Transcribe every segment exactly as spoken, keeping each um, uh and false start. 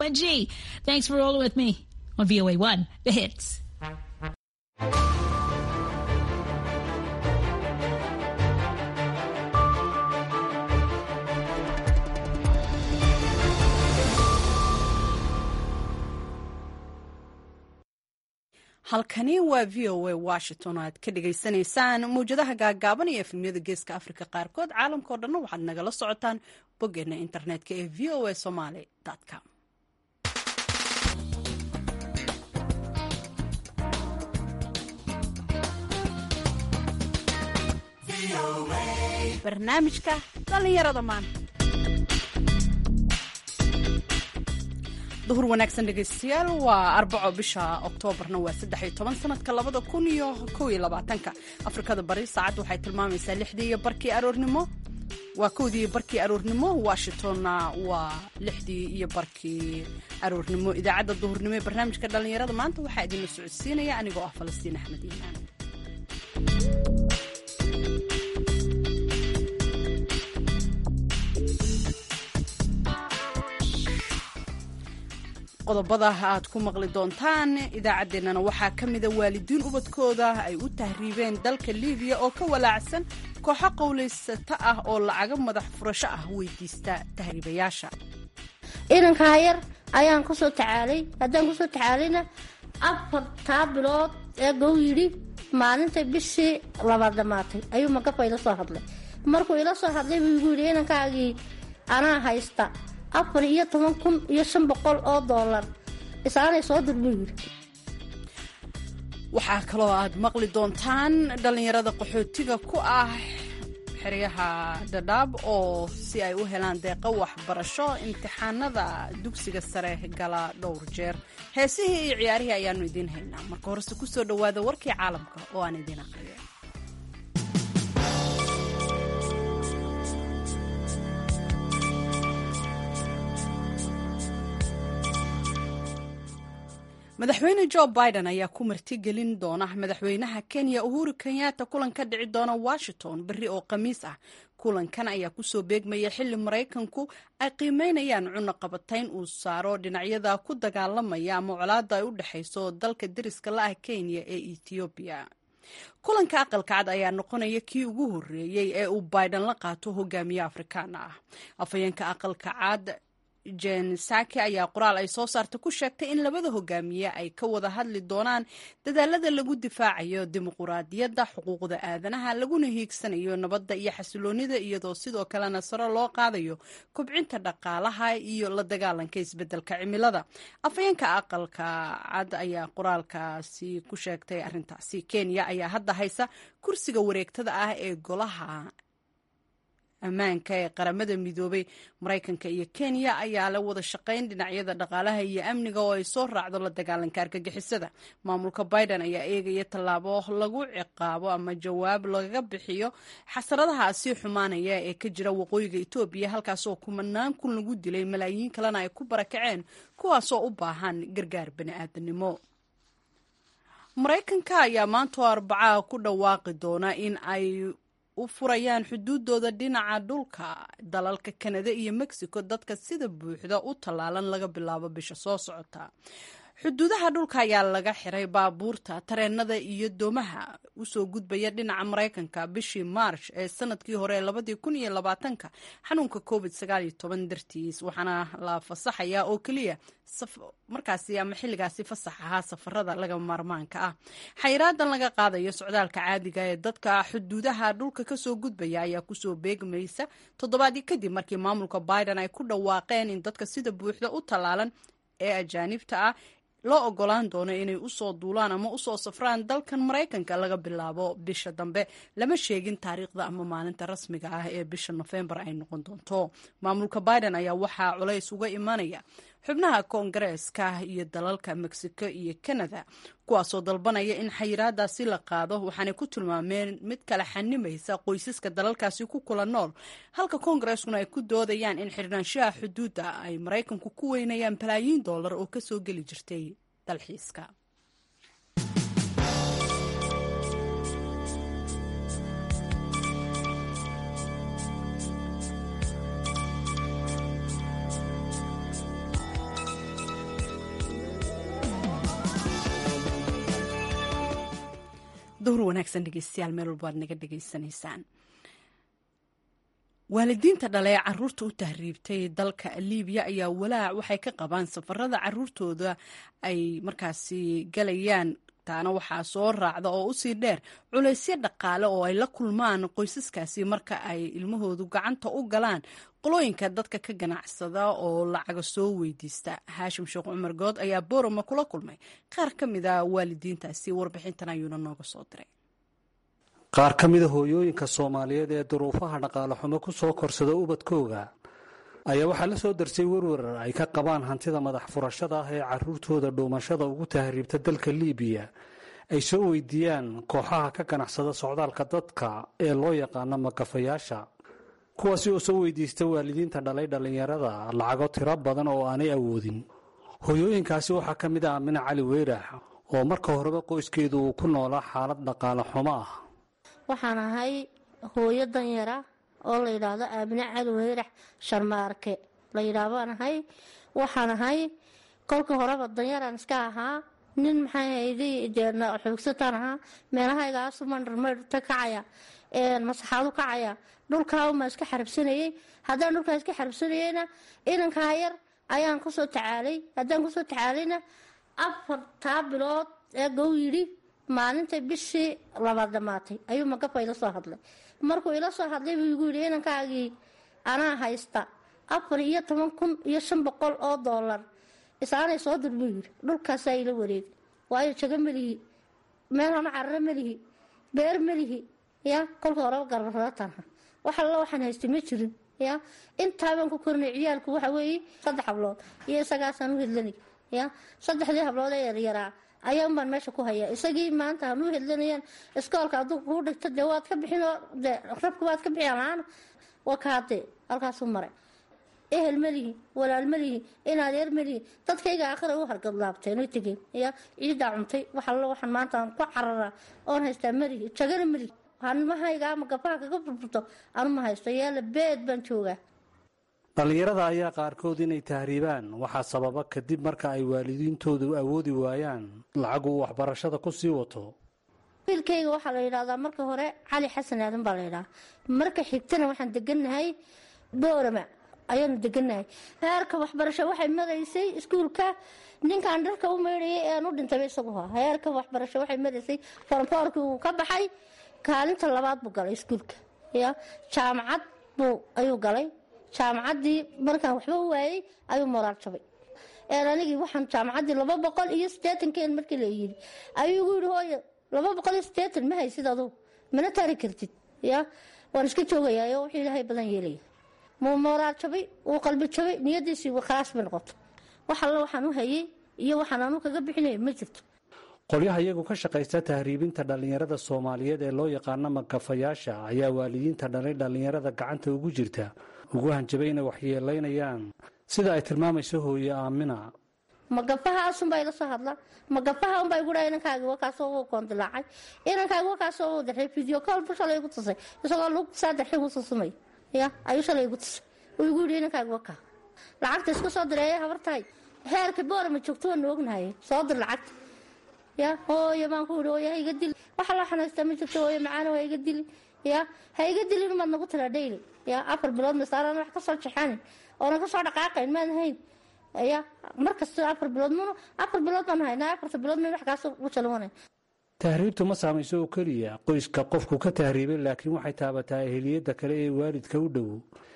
G. Thanks for rolling with me on V O A one, The Hits. halkani waa v o a washington oo aad ka dhagaysanaysaan mawjadaha gaagaaban iyo efemyada geeska afrika qaarkood caalamkao dhanna waxaad nagala socotaan boggeena internetka ee v o a somaly com barnaamijka dhallinyarada maanta duhur wanaagsan dhegaystayaal waa arbaco bisha oktoobarna waa saddex iyo toban sanadka labada kun iyo kow iyo labaatanka afrikada bari saacadda waxay tilmaamaysaa lixdii iyo barkii aroornimo waa kowdii iyo barkii aroornimo washingtonna waa lixdii iyo barkii aroornimo idaacadda duhurnimo ee barnaamijka dhallinyarada maanta waxaa idinla socodsiinaya anigoo ah falastiin axmed iimaan qodobada aad ku maqli doontaan idaacaddeenana waxaa ka mida waalidiin ubadkooda ay u tahriibeen dalka libiya oo ka walaacsan kooxo qowlaysata ah oo lacago madax furasho ah weydiista tahriibayaasha inankaa yar ayaan kusoo tacaalay haddaan kusoo tacaalayna afartaa bilood ee gow yidhi maalintay bishii labaad dhamaatay ayuu magafa ila soo hadlay markuu ila soo hadlay buu igu yidhi inankaagii anaa haysta afar iyo toban kun iyo shan boqol oo doolar isaanay soo dir buu yidhi waxaa kaloo aad maqli doontaan dhallinyarada qaxootiga ku ah xeryaha dhadhaab oo si ay u helaan deeqo waxbarasho imtixaanada dugsiga sare gala dhowr jeer heesihii iyo ciyaarihii ayaanu idiin haynaa marka horese kusoo dhowaada warkii caalamka oo aan idiin aqriyo madaxweyne jo biden ayaa ku martigelin doona madaxweynaha kenya uhuru kenyatta kulan ka dhici doona washington berri oo khamiis ah kulankan ayaa kusoo beegmaya xilli maraykanku ay qiimeynayaan cunno qabatayn uu saaro dhinacyada ku dagaalamaya ama colaada ay u dhexayso dalka deriska la ah kenya ee ethoobiya kulanka aqalka cad ayaa noqonaya kii ugu horreeyey ee uu biden la qaato hogaamiye afrikaan ah afhayeenka aqalka cad jen saki ayaa qoraal ay soo saarta ku sheegtay in labada hogaamiye ay ka wada hadli doonaan dadaalada lagu difaacayo dimuquraadiyadda xuquuqda aadanaha laguna hiigsanayo nabadda iyo xasiloonida iyadoo sidoo kalena saro loo qaadayo kobcinta dhaqaalaha iyo la dagaalanka isbeddelka cimilada afhayeenka aqalka cad ayaa qoraalkaasi ku sheegtay arrintaasi kenya ayaa hadda haysa kursiga wareegtada ah ee golaha ammaanka ee qaramada midoobay maraykanka iyo kenya ayaa la wada shaqayn dhinacyada dhaqaalaha iyo amniga oo ay soo raacdo la dagaalanka argagixisada maamulka biden ayaa eegaya tallaabo lagu ciqaabo ama jawaab lagaga bixiyo xasaradaha sii xumaanaya ee ka jira waqooyiga etoobiya halkaas oo kumanaan kun lagu dilay malaayiin kalena ay ku barakaceen kuwaasoo u baahan gargaar bani'aadanimo maraykanka ayaa maantoo arbacaa ku dhawaaqi doona in ay u furayaan xuduudooda dhinaca dhulka dalalka kanada iyo mexico dadka sida buuxda u tallaalan laga bilaabo bisha soo socota xuduudaha dhulka ayaa laga xiray baabuurta tareenada iyo doomaha usoo gudbaya dhinaca maraykanka bishii march ee sanadkii hore labadii kun iyo labaatanka xanuunka covid sagaal iyo toban dartiis waxaana la fasaxayaa oo keliya markaasi ama xilligaasi fasax ahaa safarada laga maarmaanka ah xayraadan laga qaadayo socdaalka caadiga ee dadka xuduudaha dhulka kasoo gudbaya ayaa kusoo beegmaysa toddobaadii kadib markii maamulka biden ay ku dhawaaqeen in dadka sida buuxda u tallaalan ee ajaanibta ah loo ogolaan doono inay usoo duulaan ama usoo safraan dalkan maraykanka laga bilaabo bisha dambe lama sheegin taariikhda ama maalinta rasmiga ah ee bisha nofembar ay noqon doonto maamulka biden ayaa waxaa culays uga imanaya xubnaha koongareeska iyo dalalka mexico iyo canada kuwaasoo dalbanaya in xayiraadaasi la qaado waxaanay ku tilmaameen mid kala xanimaysa qoysaska dalalkaasi ku kula nool halka koongareskuna ay ku doodayaan in xirnaanshaha xuduudda ay maraykanku ku weynayaan balaayiin dollar oo kasoo geli jirtay dalxiiska dowr wanaagsan dhegeystayaal meel walba aad naga dhegeysanaysaan. waalidiinta dhalay caruurta u tahriibtay dalka liibiya ayaa walaac waxay ka qabaan safarada caruurtooda ay markaasi galayaan. taana waxaa soo raacda oo usii dheer culaysyo dhaqaale oo ay la kulmaan qoysaskaasi marka ay ilmahoodu gacanta u galaan qolooyinka dadka ka ganacsada oo lacaga soo weydiista. haashim sheekh cumar good ayaa boorama kula kulmay qaar ka mid a waalidiintaasi. warbixintan ayuuna nooga soo diray. qaar ka mida hooyooyinka soomaaliyeed ee duruufaha dhaqaale xumo ku soo korsada ubadkooga ayaa waxaa la soo darsay werwarar ay ka qabaan hantida madax furashada ah ee caruurtooda dhuumashada ugu tahriibta dalka liibiya ay soo weydiiyaan kooxaha ka ganacsada socdaalka dadka ee loo yaqaano magafayaasha, kuwaasi oo soo weydiista waalidiinta dhalay dhallinyarada lacago tiro badan oo aanay awoodin. hooyooyinkaasi waxaa ka mid ah Aamina Cali Weyrax oo marka horeba qoyskeedu uu ku noolaa xaalad dhaqaale xumo ah. waxaan ahay hooyo danyara oo la yidhaahdo Aamina Cali Weyrax Sharmaarke la yidhaahdo ahay. waxaan ahay kolka horeba danyaraan iska ahaa, nin maxay hayday jeerna xoogsataan ahaa, meelahaygaas mandharmaydhta kacaya masaxaadu kacaya dhulkaa uma iska xarabsanayay. haddaan dhulkaa iska xarabsanayeyna inankaa yar ayaan kusoo tacaalay. haddaan kusoo tacaalayna afartaa bilood ee gow yidhi maalintay bishii labaad dhamaatay ayuu magafa ila soo hadlay. markuu ila soo hadlay buu igu yidhi inankaagii anaa haysta afar iyo toban kun iyo shan boqol oo doolar isaanay soo dir buu yidhi. dhulkaasaa ila wareegay, waayo jago melihi, meel hano cararo melihi, beer melihi. ya kolka horeba garbarataanha wax alla waxaan haystay ma jirin. ya intaabaan ku korinay ciyaalku waxa weeye saddex hablood iyo isagaasaan u hedlanay. ya saddexdii hablood ee yaryaraa ayaan baan meesha ku hayaa. isagii maanta hanu hedlanayaan iskoolka hadduu kuu dhigto dee waad ka bixinoo dee rabka waad ka bixin lahaana waa kaadee halkaasuu maray. ehel melihi, walaal melihi, inadeer melihi, dadkayga aakhira u hargadlaabteen oy tegeen. ya ciidaa cuntay wax allo waxaan maanta aan ku cararaa oon haystaa melihi, jagana melihi. hanmahayga ama gabaha kaga burburto anuma haysto, yaala beed baan joogaa. dhallinyarada ayaa qaarkood inay tahriibaan waxaa sababa kadib marka ay waalidiintoodu awoodi waayaan lacag uu waxbarashada ku sii wato. wiilkayga waxaa la yidhahdaa marka hore cali xasan aadan baa la yidhahaa. marka xigtana waxaan degannahay boorama ayaanu degannahay. heerka waxbarasho waxay maraysay iskuulka ninkaan dharka u meydhayay ee aan u dhintayba isagu haa. heerka waxbarasho waxay maraysay foorfoorkii uu ka baxay kaalinta labaad buu galay iskuulka. ya jaamacad buu ayuu galay. jaamacaddii markaan waxba u waayey ayuu moraal jabay. een anigii waxaan jaamacaddii laba boqol iyo siddeetankeen markii la yidhi ayuu igu yidhi hooyo laba boqol iyo siddeetan ma haysid aduu mana tari kartid. ya waan iska joogayaayo wuxuu ilaahay badan yeelaya. muu moraal jabay, wuu qalbi jabay, niyadiisii khalaas bay noqoto. wax alla waxaan u hayey iyo waxaan anu kaga bixinaya ma jirto. qolyaha iyagu ka shaqaysta tahriibinta dhallinyarada soomaaliyeed ee loo yaqaano magafayaasha ayaa waalidiinta dhalay dhallinyarada gacanta ugu jirta ugu hanjabay inay waxyeelaynayaan, sida ay tilmaamayso hooye Aamina. magafahaasunbaa ila soo hadla. magafaha unbaa igu dhaha inankaagi wakaasoo uu koondilaacay, inankaagi wakaasoo uu daxay video call bu shalay igu tusay isagoo lugsaa daxay uu susumay. ya ayuu shalay igu tusay uu igu yidhi inankaagi wakaa lacagta iska soo direeye habartahay heerka boorama joogto waanu ognahay soo dir lacagta. ya hooyo baan ku yidhi hooyo ha iga dili waxa loo xanaystaa ma jirto hooyo macaana waa iga dili. ya ha iga dilin umaad nagu tiraa dhayli. ya afar bilood masaaraan wax ka soo jaxanin oona ka soo dhaqaaqayn maan hayn. ya markasta afar bilood mn afar bilood baan haynaa afarta bilood ma wax kaas u jalwanay. tahriibtu ma saamayso oo keliya qoyska qofku ka tahriibay, laakiin waxay taabataa eheliyadda kale ee waalidka u dhow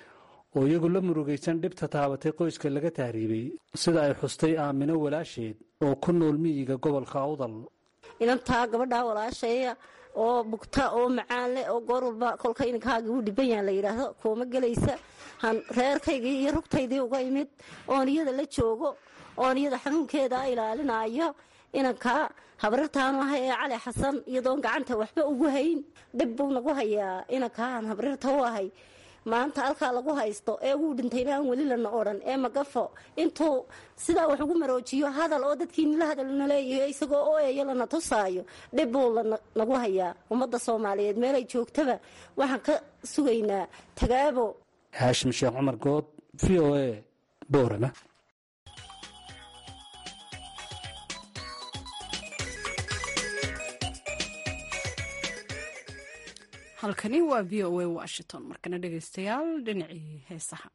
oo iyagu la murugaysan dhibta taabatay qoyska laga tahriibay, sida ay xustay Aamino walaasheed oo ku nool miyiga gobolka Awdal. inantaa gabadhaa walaashaya oo bugta oo macaan leh oo goor walba kolka inankaaga u dhiban yahan la yidhaahdo kuuma gelaysa. han reerkaygii iyo rugtaydii uga imid oon iyada la joogo oon iyada xanuunkeeda ilaalinayo. inankaa habriirtaanu ahay ee cali xasan iyadoon gacanta waxba ugu hayn dhib buu nagu hayaa. inankaan habriirta u ahay maanta halkaa lagu haysto ee uu dhintayna aan weli lana odhan ee magafo intuu sidaa wax ugu maroojiyo hadal oo dadkii nila hadalna leeyahay isagoo oo eeyo lana tusaayo dhib buu nagu hayaa. ummadda soomaaliyeed meelay joogtaba waxaan ka sugaynaa tagaabo. haashim sheekh cumar good, v o a, boorama. halkani waa v o a washington markana dhegaystayaal dhinacii heesaha.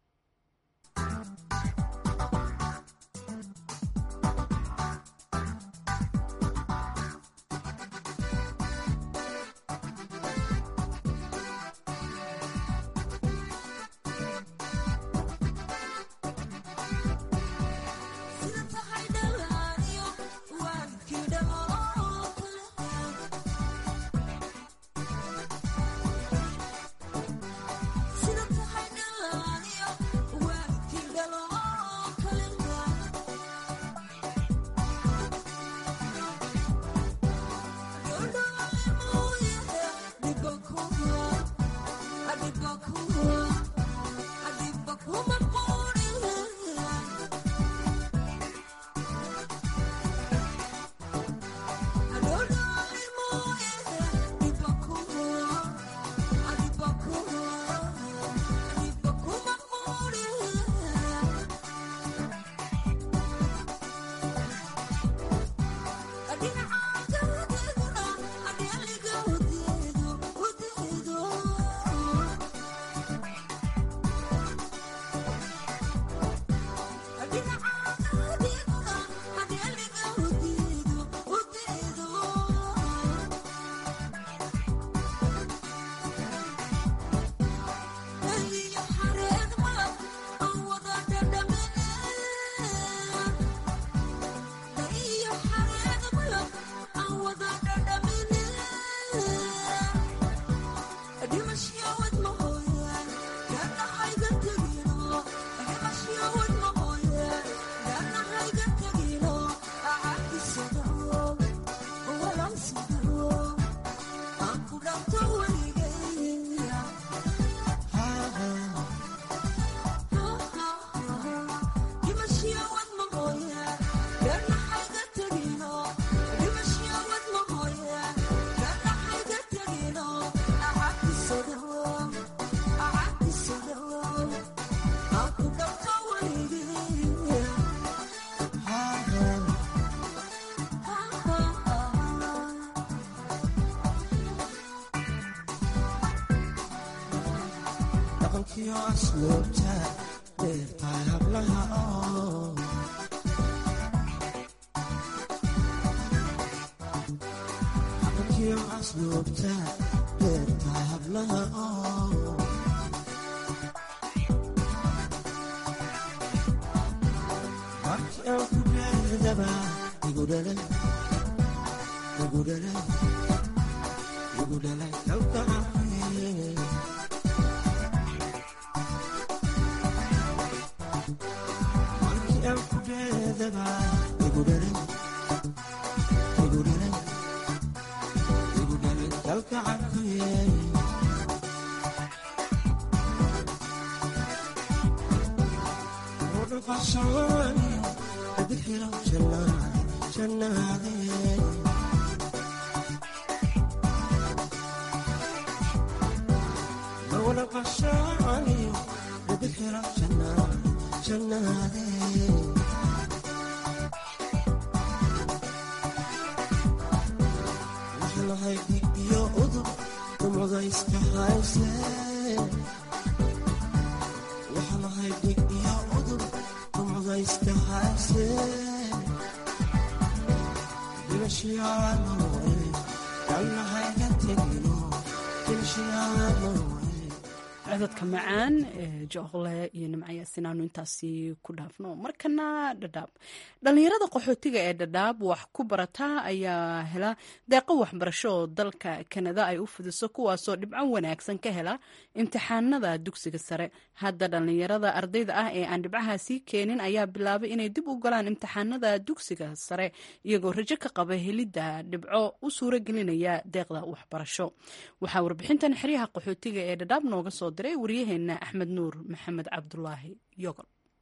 codadka macaan ee jooqle iyo nimcayaasiin aanu intaasi ku dhaafno. markana dhadhaab dhalinyarada qaxootiga ee dhadhaab wax ku barata ayaa hela deeqo waxbarasho oo dalka kanada ay u fidiso kuwaasoo dhibco wanaagsan ka hela imtixaanada dugsiga sare. hadda dhalinyarada ardayda ah ee aan dhibcahaasi keenin ayaa bilaabay inay dib u galaan imtixaanada dugsiga sare iyagoo rajo ka qaba helidda dhibco u suuro gelinaya deeqda waxbarasho. waxaa warbixintan xeryaha qaxootiga ee dhadhaab nooga soo diray waryaheena axmed nuur maxamed cabdulaahi yogol.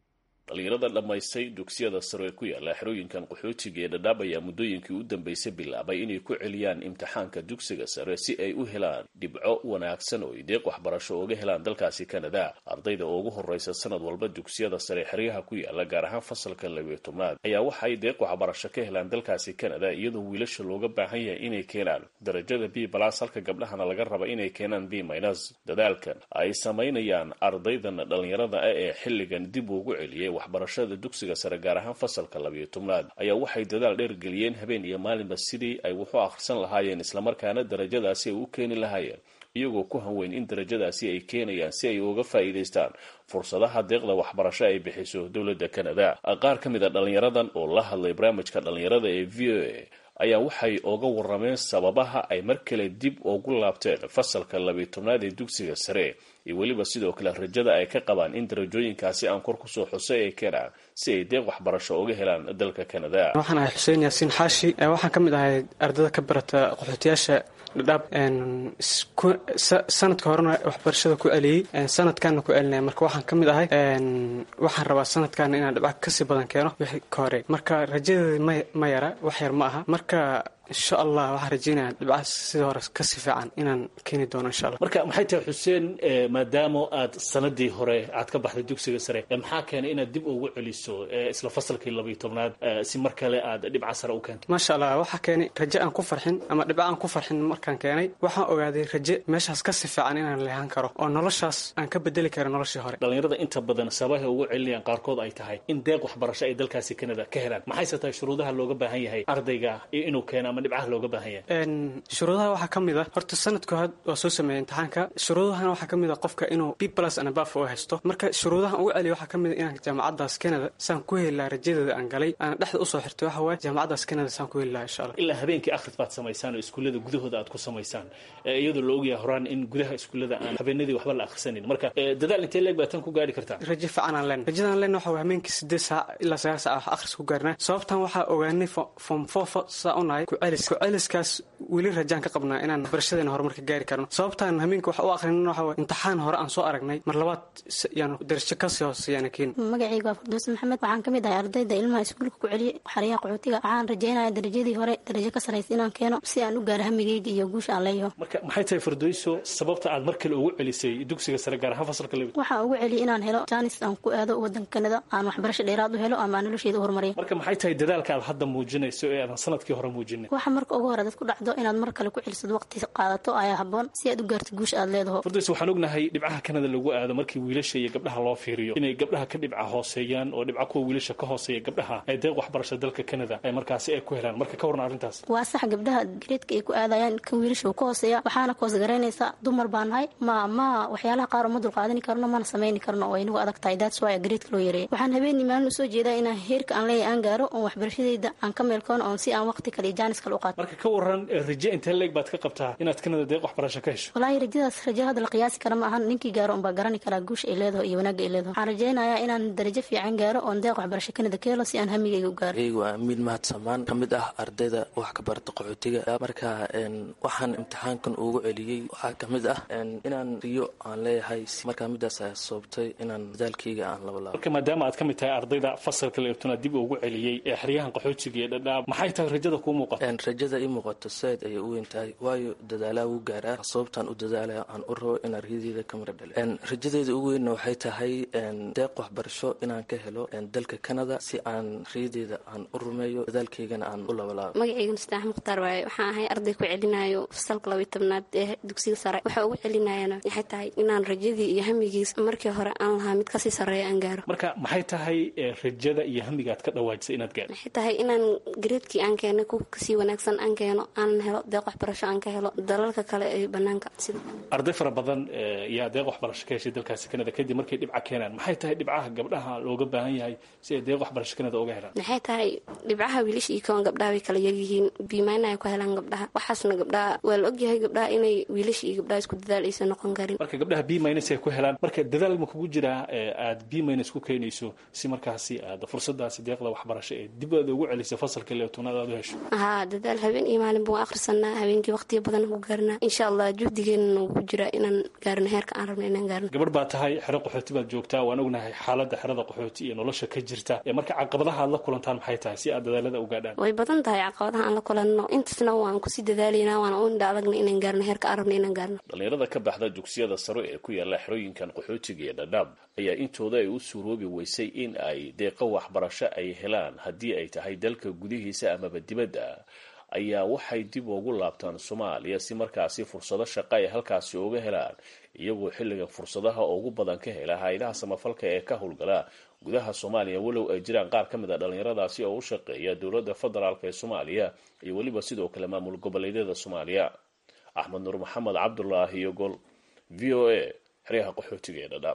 dhalinyarada dhammaystay dugsiyada sare ee ku yaala xerooyinkan qaxootiga ee Dadaab ayaa muddooyinkii u dambeysay bilaabay inay ku celiyaan imtixaanka dugsiga sare si ay u helaan dhibco wanaagsan oo deeq waxbarasho uga helaan dalkaasi Canada. ardayda ugu horeysa sanad walba dugsiyada sare xeryaha ku yaala gaar ahaan fasalka laba iyo tobnaad ayaa waxay deeq waxbarasho ka helaan dalkaasi Canada iyadoo wiilasha looga baahan yahay inay keenaan darajada B plus halka gabdhahana laga rabo inay keenaan B minus. dadaalkan ay sameynayaan ardaydan dhalinyarada ah ee xilligan dib ugu celiyay waxbarashada dugsiga sare gaar ahaan fasalka laba iyo tobnaad ayaa waxay dadaal dheer geliyeen habeen iyo maalinba sidii ay wax u akhrisan lahaayeen isla markaana darajadaasi ay u keeni lahaayeen iyagoo ku hanweyn in darajadaasi ay keenayaan si ay uga faa'iideystaan fursadaha deeqda waxbarasho ay bixiso dowladda Canada. qaar ka mid ah dhalinyaradan oo la hadlay barnaamijka dhalinyarada ee V O A ayaa waxay uga warameen sababaha ay mar kale dib ugu laabteen fasalka laba iyo tobnaad ee dugsiga sare iyo weliba sidoo kale rajada ay ka qabaan in darajooyinkaasi aan kor ku soo xusay ay keenaan si ay deeq waxbarasho uga helaan dalka Canada. waxaan ahay Xuseen Yaasiin Xaashi waxaan ka mid ahay ardayda ka barata qaxootiyaasha Dadaab sanadka horena waxbarashada ku celiyay sanadkaana ku celinay marka waxaan ka mid ahay waxaan rabaa sanadkan inaan dhibco kasii badan keeno wixii ka hore marka rajadeeda ma yara wax yar ma aha marka insha Allah waxaan rajeynayaa dhibcaas sidoo hore ka si fiican inaan keeni doono insha Allah. marka maxay tahay Xuseen maadaama aad sanadii hore aad ka baxday dugsiga sare maxaa keenay inaad dib ugu celiso isla fasalkii laba iyo tobnaad si mar kale aad dhibca sare u keento? Masha Allah waxa keenay rajo aan ku farxin ama dhibca aan ku farxin markaan keenay waxaan ogaaday rajo meeshaas ka si fiican inaan leeyahan karo oo noloshaas aan ka bedeli karo noloshii hore. dhalinyarada inta badan sabaha ugu celinayaan qaarkood ay tahay in deeq waxbarasho ay dalkaasi Canada ka helaan maxay tahay shuruudaha looga baahan yahay ardayga inuu keeno dhibcaha looga baahan yahay? een shuruudaha waxa kamid ah horta sanadka hore waa soo sameeyay imtixaanka shuruudaha waxa kamid ah qofka inuu B plus and above oo haysto marka shuruudaha ugu celiyo waxa kamid ah inaan jaamacadaas Canada saan ku helaa rajadeeda aan galay aan dhaxda u soo xirtay waxa way jaamacadaas Canada saan ku helaa insha Allah. ilaa habeenkii akhris baad sameeysan oo iskuulada gudahooda aad ku sameeysan iyadoo loo ogyahay horaan in gudaha iskuulada aan habeenadii waxba la akhrisanin marka dadaal intee leeg baad tan ku gaari kartaa? rajo fiican aan leen rajadan leen waxa way habeenkii siddeed saac ilaa sagaal saac akhris ku gaarnaa sababtan waxa ogaanay form four saaunay ku celis ku celiskaas wili rajaan ka qabnaa inaan barashadeena horumarka gaari karno sababtan habeenkii waxa u akhrinayno waxa way imtixaan hore aan soo aragnay mar labaad yaan darajo ka soo hooseeyana keen. magacaygu waa Fardoos Maxamed waxaan kamid ahay ardayda ilmaha iskuulka ku celiyay xariyaha qaxootiga waxaan rajeynayaa darajadii hore darajo ka sareysa inaan keeno si aan u gaaro hamigeyga iyo guusha aan leeyahay. marka maxay tahay Fardooso sababta aad mar kale ugu celisay dugsiga sare gaar ahaan fasalka laba? waxaan ugu celiyay inaan helo chance aan ku aado wadanka Canada aan waxbarasho dheeraad u helo ama nolosheyda u horumariyo. marka maxay tahay dadaalka aad hadda muujinayso ee aan sanadkii hore muujinay? waxa marka ugu hore dad ku dhacdo inaad mar kale ku celiso waqti qaadato ayaa haboon si aad u gaarto guusha aad leedahay. Fardooso waxaan ognahay dhibcaha Canada lagu aado markii wiilasha iyo gabdhaha loo fiiriyo inay gabdhaha ka dhibca hooseeyaan oo dhibca kuwa wiilasha ka hooseeya gabdhaha ay deeq waxbarasho dalka Canada ay markaasi ay ku helaan marka ka warna arintaas. waa sax gabdhaha grade-ka ay ku aadayaan kan wiilasha ka hooseeya waxaana koos garanaysa dumar baan hay ma ma waxyaalaha qaar oo dul qaadan karno ma sameyn karno oo inagu adag tahay that's why grade-ka loo yareeyay. waxaan habeenii maalin soo jeedaa inaan heerka aan leeyahay aan gaaro oo waxbarashadayda aan ka meel koon oo si aan waqti kale jaanis kale u qaato. marka ka waran rajo intee leeg baad ka qabtaa inaad Canada deeq waxbarasho ka hesho? wallahi rajadaas rajo hada la qiyaasi kara ma ahan ninkii gaaro oo ba garan kara guusha ay leedahay iyo wanaagga ay leedahay. waxaan rajeynayaa inaan darajo fiican gaaro oo deeq waxbarasho Canada ka helo si aan hamigeyga u gaaro. aygu waa mid mahad samaan kamid ah ardayda wax ka barata qaxootiga marka een waxaan imtixaankan ugu celiyay waxa kamid ah een inaan riyo aan leeyahay marka midaas ay sababtay inaan dadaalkayga aan laba laabo. marka maadaama aad kamid tahay ardayda fasalka laba iyo tobnaad dib ugu celiyay ee xiriyahan qaxootiga ee Dadaab maxay tahay rajada ku muuqata? een rajada ii muuqato saad ay u weyn tahay waayo dadaalaha uu gaaraa sababtan u dadaalaya aan u rabo in argidayda kamira dhalo. een rajadeeda ugu weyn waxay tahay een deeq waxbarasho inaan ka helo een dalka Canada si aan riyadeyda aan u rumeeyo dadaalkaygana aan u laba laabo. magacaygu Mustaax Mukhtaar waaye waxaan ahay arday ku celinayo fasalka laba iyo tobnaad ee dugsiga sare waxa ugu celinayana waxay tahay inaan rajadii iyo hamigiis markii hore aan lahaa mid ka sii sareeyo aan gaaro. marka maxay tahay rajada iyo hamiga aad ka dhawaajisay inaad gaaro? waxay tahay inaan grade-kii aan keeno ku kasii wanaagsan aan keeno aan helo deeq waxbarasho aan ka helo dalalka kale ee banaanka sida arday fara badan yaa deeq waxbarasho ka heshay dalkaasi Canada kadib markay dhibca keenaan maxay tahay dhibcaha gabdhaha looga baahan yahay si ay deeq waxbarasho Canada uga helaan? maxay tahay dhibcaha wiilasha iyo kan gabdhaha way kala yar yihiin biimayna ay ku helaan gabdhaha waxaasna gabdhaha waa la ogyahay gabdhaha inay wiilasha iyo gabdhaha isku dadaalayso noqon karin. marka gabdhaha B minus ay ku helaan marka dadaal ma kugu jira aad B minus ku keenayso si markaasi aad fursadaasi deeqda waxbarasho ee dib aad ugu celiso fasalka laba iyo tobnaad aad u hesho? haa dadaal habeen iyo maalin buu akhrisanaa habeenkii waqti badan ku gaarnaa insha Allah juhdigeena ku jira inaan gaarno heerka aan rabno inaan gaarno. gabadh baa tahay xero qaxooti baad joogtaa waan ognahay xaaladda xerada qaxooti iyo nolosha ka jirta marka caqabadaha aad la kulantaan maxay tahay si aad dadaalada u gaadhaan? way badan tahay caqabadaha aan la kulanno, intaasna waan kusii dadaalaynaa, waana u indha adagna inaan gaarno heerka aan rabna inaan gaarno. dhalinyarada ka baxda dugsiyada sare ee ku yaala xerooyinkan qaxootiga ee Dadaab ayaa intooda ay u suuroobi weysay in ay deeqo waxbarasho ay helaan haddii ay tahay dalka gudihiisa amaba dibadda, ayaa waxay dib ugu laabtaan Soomaaliya si markaasi fursado shaqo ay halkaasi uga helaan, iyagoo xilligan fursadaha ugu badan ka hela hay'adaha samafalka ee ka howlgala gudaha Soomaaliya, walow ay jiraan qaar ka mid ah dhalinyaradaasi oo u shaqeeya dowladda federaalka ee Soomaaliya iyo weliba sidoo kale maamul goboleedyada Soomaaliya. Axmed Nuur Maxamed Cabdullaahi iyo Gol, V O A, xeryaha qaxootiga ee Dadaab.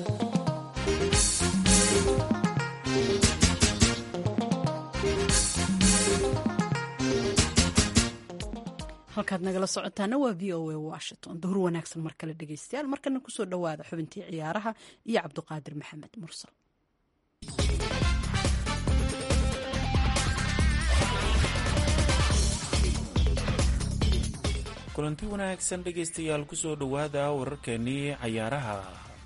halkaad nagala socotaana waa v o a Washington. duhur wanaagsan mar kale dhegaystayaal, markana kusoo dhawaada xubintii ciyaaraha iyo cabdiqaadir maxamed mursal. kulanti wanaagsan dhegaystayaal, kusoo dhawaada wararkeenii cayaaraha.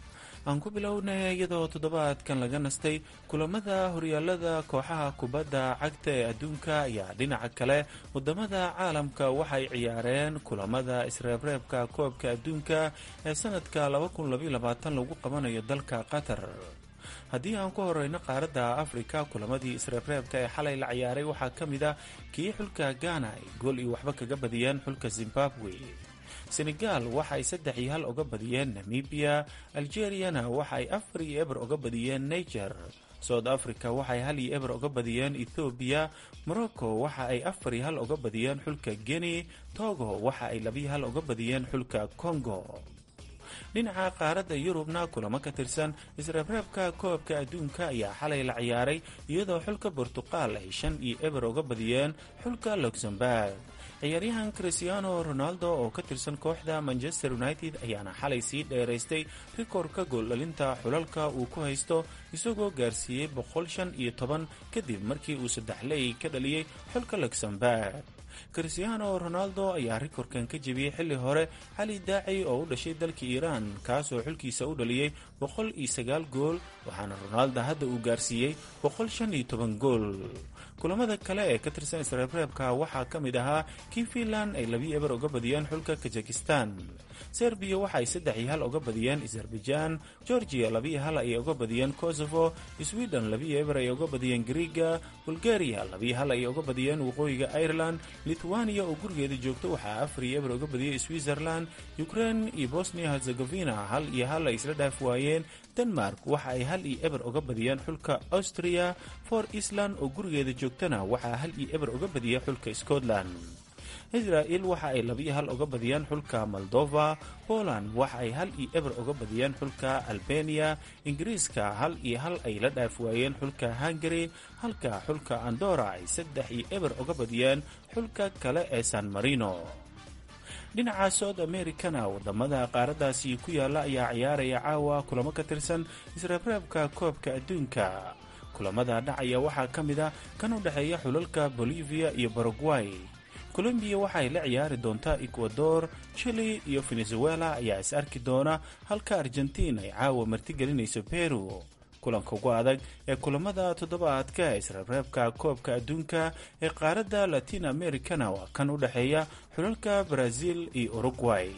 aan ku bilownay iyadoo toddobaadkan laga nastay kulamada horyaalada kooxaha kubadda cagta ee adduunka ayaa dhinaca kale wadamada caalamka waxay ciyaareen kulamada isreebreebka koobka adduunka ee sanadka laba kun labaiyo labaatan lagu qabanayo dalka qatar. haddii aan ku horeyno qaaradda afrika, kulamadii isreebreebka ee xalay la ciyaaray waxaa ka mid ah kii xulka Ghana ay gool iyo waxba kaga badiyeen xulka Zimbabwe. Senegal waxa ay saddex iyo hal uga badiyeen Namibia. Algeriana waxa ay afar iyo eber uga badiyeen Niger. South Africa waxa ay hal iyo eber uga badiyeen Ethiopia. Morocco waxa ay afar iyo hal uga badiyeen xulka Guinea. Togo waxa ay laba iyo hal uga badiyeen xulka Congo. dhinaca qaaradda Yurubna kulamo ka tirsan isreebreebka koobka adduunka ayaa xalay la ciyaaray iyadoo xulka Portugal ay shan iyo eber uga badiyeen xulka Luxembourg. ciyaaryahan Cristiano Ronaldo oo ka tirsan kooxda Manchester United ayaana xalay sii dheeraystay rikoorka gooldhalinta xulalka uu ku haysto, isagoo gaarsiiyey boqol shan iyo toban kadib markii uu saddex ley ka dhaliyey xulka Luxembourg. Cristiano Ronaldo ayaa rikoorkan ka jebiyey xilli hore Cali Daaci oo u dhashay dalka Iiraan, kaasoo xulkiisa u dhaliyey boqol iyo sagaal gool, waxaana Ronaldo hadda uu gaarsiiyey boqol shan iyo toban gool. kulamada kale ee ka tirsan isreebreebka waxaa ka mid ahaa kii Finland ay laba iyo eber uga badiyeen xulka Kazakhstan. Serbia waxa ay saddex iyo hal uga badiyeen Azerbaijan. Georgia laba iyo hal ay uga badiyeen Kosovo. Sweden laba iyo eber ay uga badiyeen Greega. Bulgaria laba iyo hal ay uga badiyeen waqooyiga Ireland. Lithuania oo gurigeeda joogta waxaa afar iyo eber uga badiyey Switzerland. Ukraine iyo Bosnia Herzegovina hal iyo hal ay isla dhaaf waayeen. Denmark waxa ay hal iyo eber uga badiyeen xulka Austria. For Island oo gurigeeda joogtana waxaa hal iyo eber uga badiyey xulka Scotland. Israel waxa ay laba iyo hal uga badiyeen xulka Moldova. Poland waxa ay hal iyo eber uga badiyeen xulka Albania. Ingiriiska hal iyo hal ay la dhaaf waayeen xulka Hungary, halka xulka Andorra ay saddex iyo eber uga badiyeen xulka kale ee San Marino. dhinaca South Americana, wadamada qaaradaasi ku yaala ayaa ciyaaraya caawa kulamo ka tirsan isreebreebka koobka adduunka. kulamada dhacaya waxaa ka mid ah kan u dhexeeya xulalka Bolivia iyo Paraguay. Colombia waxay la ciyaari doontaa Ecuador. Chile iyo Venezuela ayaa is arki doona, halka Argentina ay caawa martigelinayso Peru. kulanka ugu adag ee kulamada toddobaadka isreebreebka koobka adduunka ee qaaradda Latin Americana waa kan u dhexeeya xulalka Brazil iyo Uruguay.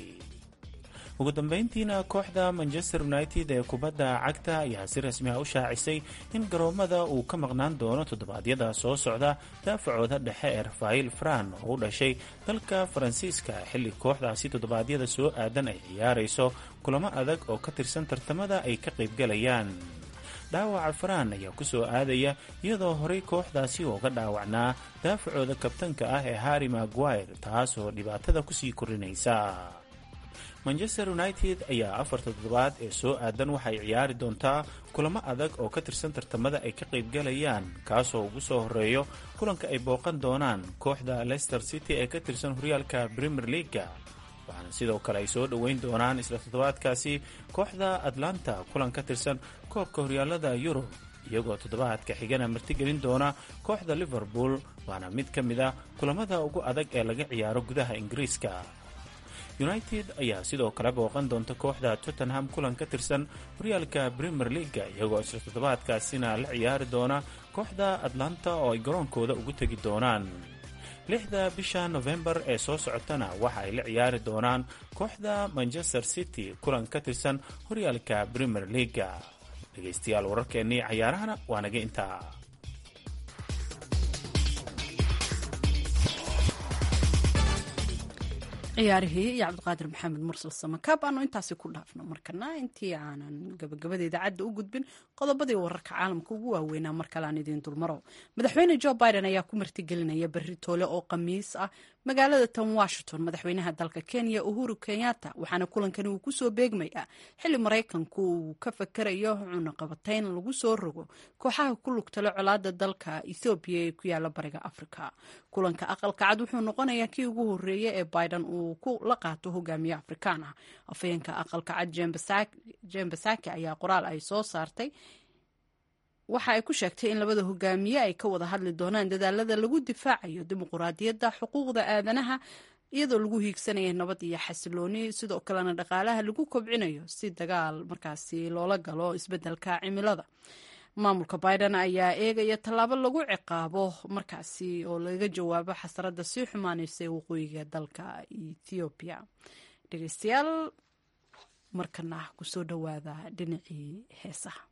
ugu dambeyntiina, kooxda Manchester United ee kubadda cagta ayaa si rasmi ah u shaacisay in garoomada uu ka maqnaan doono toddobaadyada soo socda daafacooda dhexe ee Rafael Varane oo u dhashay dalka Faransiiska, xilli kooxdaasi toddobaadyada soo aadan ay ciyaarayso kulamo adag oo ka tirsan tartamada ay ka qaybgalayaan. dhaawaca Varane ayaa ku soo aadaya iyadoo horey kooxdaasi uga dhaawacnaa daafacooda kabtanka ah ee Harry Maguire, taasoo dhibaatada kusii korinaysa. Manchester United ayaa afarta toddobaad ee soo aadan waxay ciyaari doontaa kulamo adag oo ka tirsan tartamada ay ka qaybgalayaan, kaasoo ugu soo horeeyo kulanka ay booqan doonaan kooxda Leicester City ee ka tirsan horyaalka Premier League. waxaana sidoo kale ay soo dhoweyn doonaan isla toddobaadkaasi kooxda Atlanta kulan ka tirsan koobka horyaalada Yurub, iyagoo toddobaadka xigana martigelin doona kooxda Liverpool, waana mid ka mid ah kulamada ugu adag ee laga ciyaaro gudaha Ingiriiska. united ayaa sidoo kale booqan doonta kooxda tottenham kulan ka tirsan horyaalka premier leaga iyagoo isla toddobaadkaasina la ciyaari doona kooxda atlanta oo ay garoonkooda ugu tegi doonaan lixda bisha nofembar ee soo socotana waxa ay la ciyaari doonaan kooxda manchester city kulan ka tirsan horyaalka premier leaga dhegaystayaal wararkeennii cayaarahana waa naga intaa. ciyaarihii iyo cabdiqaadir maxamed mursal samakaab aanu intaasi ku dhaafno markana intii aanan gabagabada idaacadda u gudbin qodobadii wararka caalamka ugu waaweynaa mar kale aan idiin dulmaro. madaxweyne jo biden ayaa ku martigelinaya berri toole oo khamiis ah magaalada tan washington madaxweynaha dalka kenya uhuru kenyatta waxaana kulankani uu kusoo beegmaya xili maraykanku uu ka fakarayo cunaqabatayn lagu soo rogo kooxaha ku lugtalo colaada dalka ethoobiya ee ku yaala bariga afrika. kulanka aqalka cad wuxuu noqonayaa kii ugu horeeya ee biden uu ku la qaato hogaamiye afrikaan ah. afhayeenka aqalka cad jembasaki ayaa qoraal ay soo saartay waxa ay ku sheegtay in labada hogaamiye ay ka wada hadli doonaan dadaalada lagu difaacayo dimuquraadiyadda xuquuqda aadanaha iyadoo lagu hiigsanaya nabad iyo xasilooni sidoo kalena dhaqaalaha lagu kobcinayo si dagaal markaasi loola galo isbedelka cimilada. maamulka biden ayaa eegaya tallaabo lagu ciqaabo markaasi oo laga jawaabo xasarada sii xumaanaysa ee waqooyiga dalka ethoobiya. dhegeystayaal markana kusoo dhowaada dhinacii heesaha.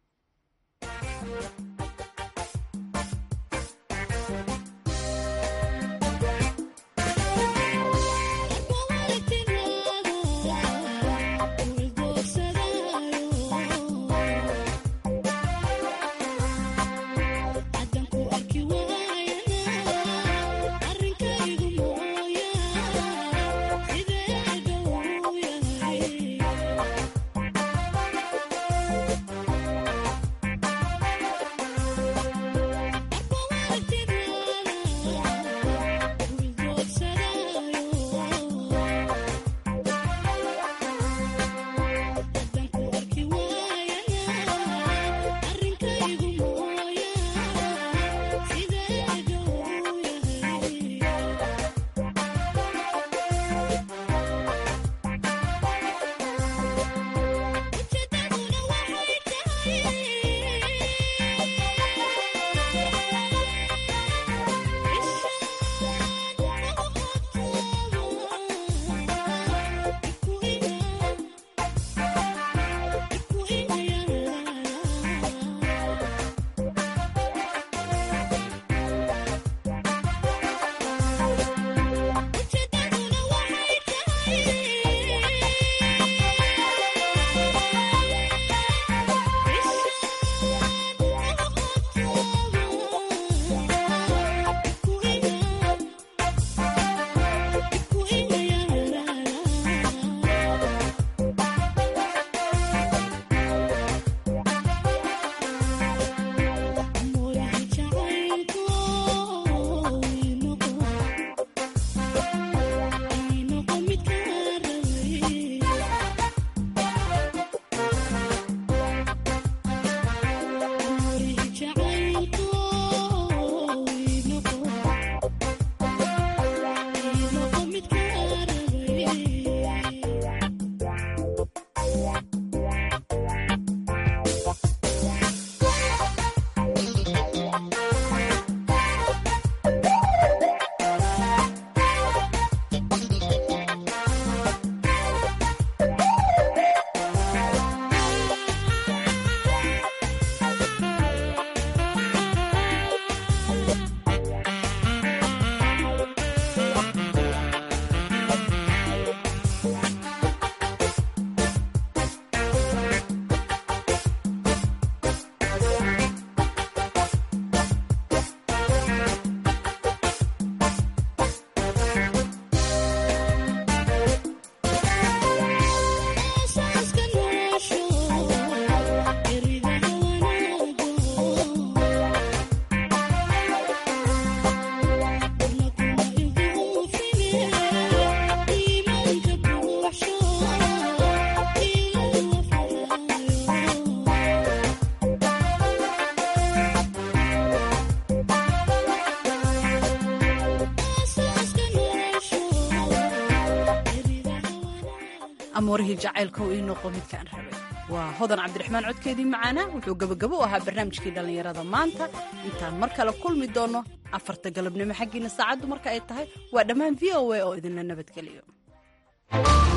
amoorihii jacaylka uu ii noqo midkaan rabay. waa hodan cabdiraxmaan codkeedii macaana wuxuu gabagabo u ahaa barnaamijkii dhallinyarada maanta. intaan mar kale kulmi doono afarta galabnimo xaggiina saacaddu marka ay tahay waa dhammaan v o a oo idinla nabadgeliyo.